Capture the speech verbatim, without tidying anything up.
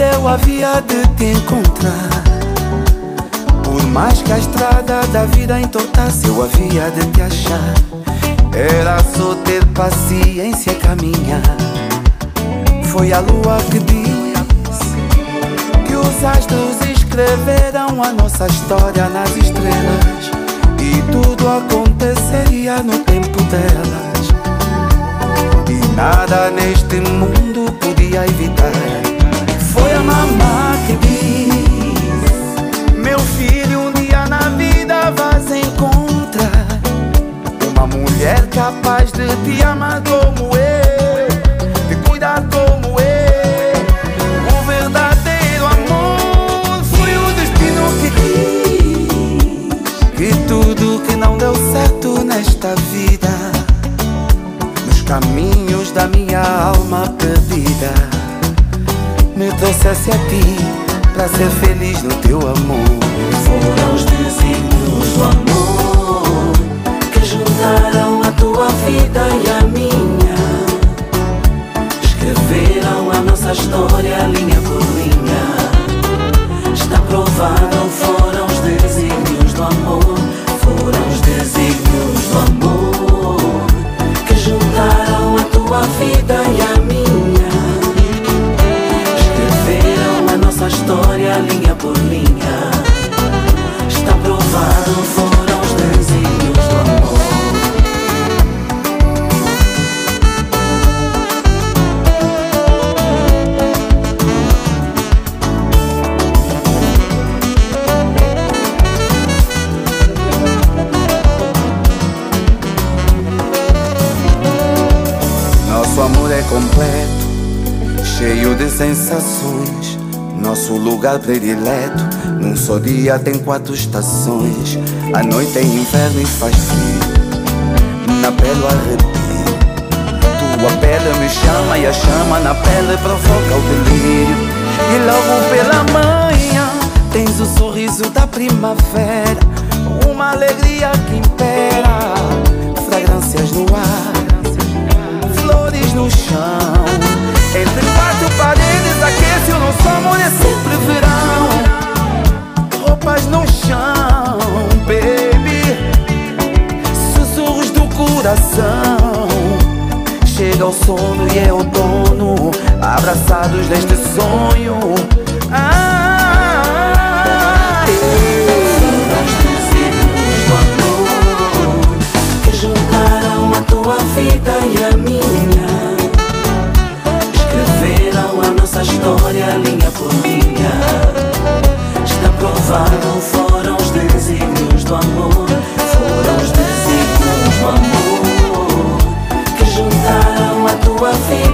eu havia de te encontrar. Por mais que a estrada da vida entortasse, eu havia de te achar. Era só ter paciência e caminhar. Foi a lua que disse que os astros escreveram a nossa história nas estrelas, e tudo aconteceria no tempo delas, e nada neste mundo podia evitar. Foi a mamá que disse: meu filho, um dia na vida vais encontrar uma mulher capaz de te amar como eu, de cuidar como eu. O verdadeiro amor foi o destino que quis que tudo que não deu certo nesta vida, nos caminhos da minha alma perdida, me trouxesse a ti pra ser feliz no teu amor. Foram os desígnios do amor que juntaram a tua vida e a minha, escreveram a nossa história linha por linha. Está provado, foram os desígnios do amor. Foram os desígnios do amor que juntaram a tua vida e a minha, escreveram a nossa história linha por linha. Está provado, foram os desígnios do amor. Nosso amor é completo, cheio de sensações. Nosso lugar predileto, num só dia tem quatro estações. A noite é inverno e faz frio, na pele o arrepio. Tua pele me chama e a chama na pele provoca o delírio. E logo pela manhã tens o sorriso da primavera, uma alegria que impera, fragrâncias no ar, flores no chão. Entre quatro paredes aquece o nosso amor, é sempre verão. Roupas no chão, baby, sussurros do coração. Chega o sono e é outono, abraçados neste sonho. Ah, Foram os desígnios do amor que juntaram a tua vida e a minha, escreveram a nossa história linha por linha. Está provado, foram os desígnios do amor. Foram os desígnios do amor que juntaram a tua vida